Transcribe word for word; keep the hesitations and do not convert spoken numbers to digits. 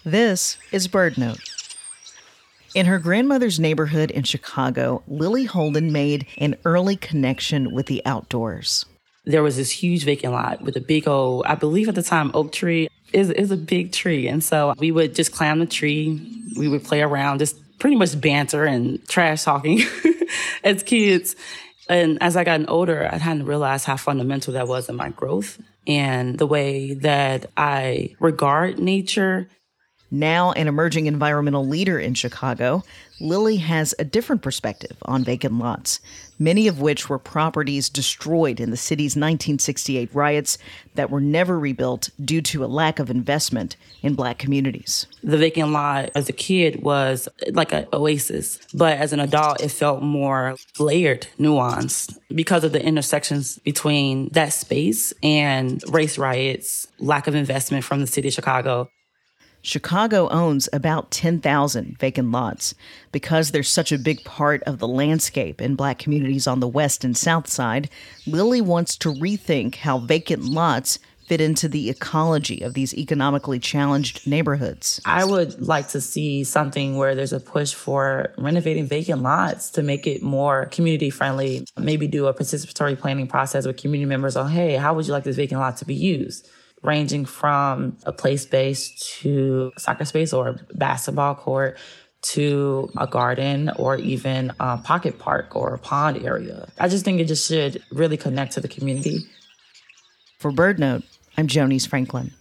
This is Bird Note. In her grandmother's neighborhood in Chicago, Lily Holden made an early connection with the outdoors. There was this huge vacant lot with a big old, I believe at the time, oak tree. Is is a big tree. And so we would just climb the tree. We would play around, just pretty much banter and trash talking as kids. And as I got older, I hadn't realized how fundamental that was in my growth and the way that I regard nature. Now an emerging environmental leader in Chicago, Lily has a different perspective on vacant lots, many of which were properties destroyed in the city's nineteen sixty-eight riots that were never rebuilt due to a lack of investment in Black communities. The vacant lot as a kid was like an oasis, but as an adult, it felt more layered, nuanced because of the intersections between that space and race riots, lack of investment from the city of Chicago. Chicago owns about ten thousand vacant lots. Because they're such a big part of the landscape in Black communities on the west and south side, Lily wants to rethink how vacant lots fit into the ecology of these economically challenged neighborhoods. I would like to see something where there's a push for renovating vacant lots to make it more community friendly. Maybe do a participatory planning process with community members on, hey, how would you like this vacant lot to be used? Ranging from a play space to a soccer space or a basketball court to a garden or even a pocket park or a pond area. I just think it just should really connect to the community. For Bird Note, I'm Jonice Franklin.